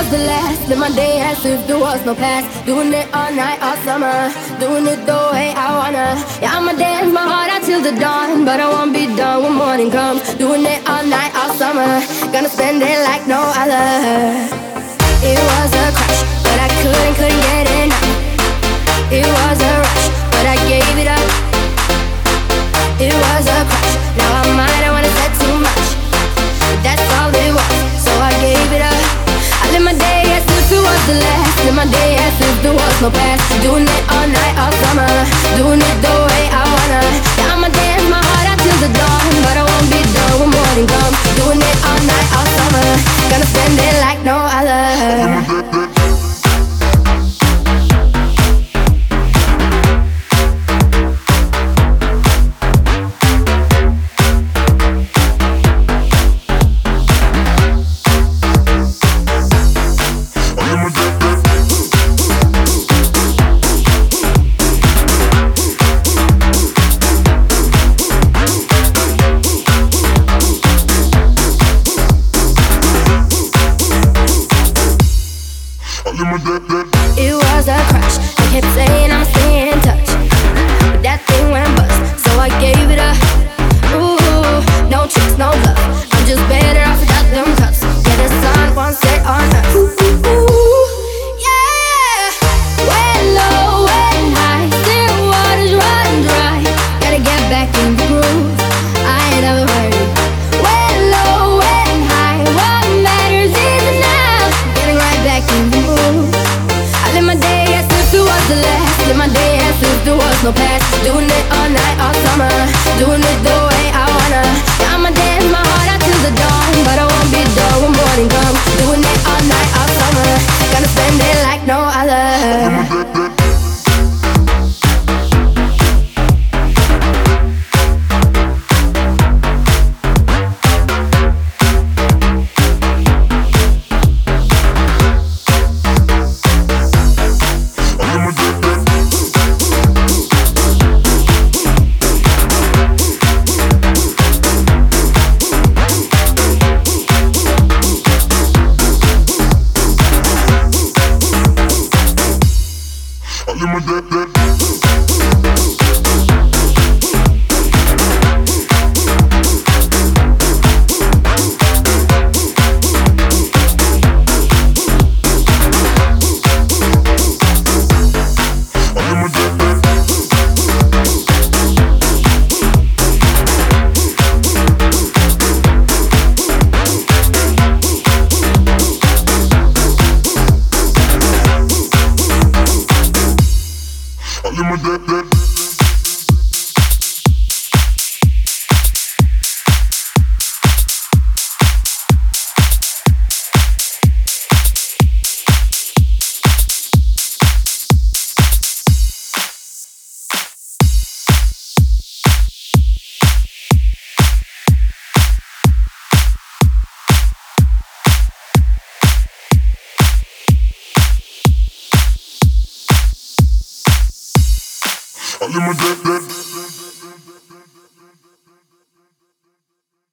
was the last. Live my day as if there was no past. Doing it all night, all summer. Doing it the way I wanna. Yeah, I'ma dance my heart out till the dawn, but I won't be done when morning comes. Doing it all night, all summer. Gonna spend it like no other. It was a crush, but I couldn't get enough. It was a rush, but I gave it up. It was a crush, now I might have wanna said too much, but that's all it was, so I gave it up. I live my day as if it was the last. Live my day as if there was no past. Doing it all night, all summer. Doing it the way I wanna. Yeah, I'ma dance my heart out till the dawn, but I won't be done when morning comes. Doing it all night, all summer. Gonna spend it like no other. It was a crush. I kept saying I'ma stay in touch, but that thing went bust, so I gave it up. Ooh, no tricks, no bluff. I'm just better off without them cuffs. Yeah, the sun won't set on us. Ooh, yeah. Went low, went high, still waters run dry. Gotta get back in the groove. I ain't never heard it. Went low, went high. What matters is now. Getting right back in the groove. Live my day as if it was the last. Live my day as if there was no past. Doing it all night, all summer. Doing it the way I wanna. Yeah, I'ma dance my heart out till the dawn, but I won't be done when morning comes. Doing it all night, all summer. Gonna spend it like no other. I live my